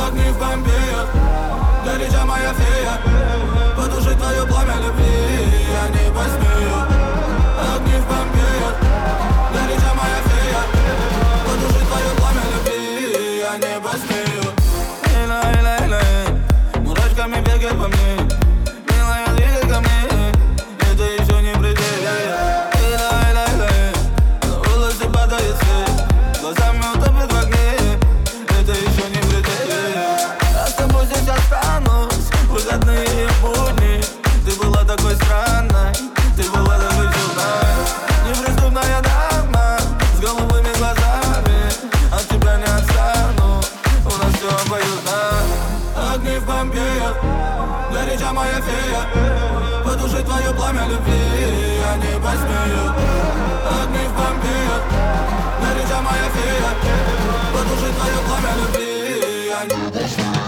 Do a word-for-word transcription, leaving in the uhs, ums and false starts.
огни в бомбеях, горяча моя фея, потушить твое пламя любви я не посмею. Огни в бомбеях, горяча моя фея, потушить твое пламя любви я не посмею. Эй-ла-эй-ла-эй, мурашками бегай по мне, милая, двигай ко мне, это еще не предел. Эй-ла-эй-ла-эй, на волосы падает свет, глазами утопит в огне, это еще не предел. Я с тобой сейчас останусь, выходные будни. Ты была такой странной, ты была такой чудной, неприступная дама с голубыми глазами. От тебя не отстану, у нас все обоюдно. Огни в бомбеях, горяча моя фея, потушить твое пламя любви я не посмею. Огни в бомбеях, горяча моя фея, потушить твое пламя любви я не посмею.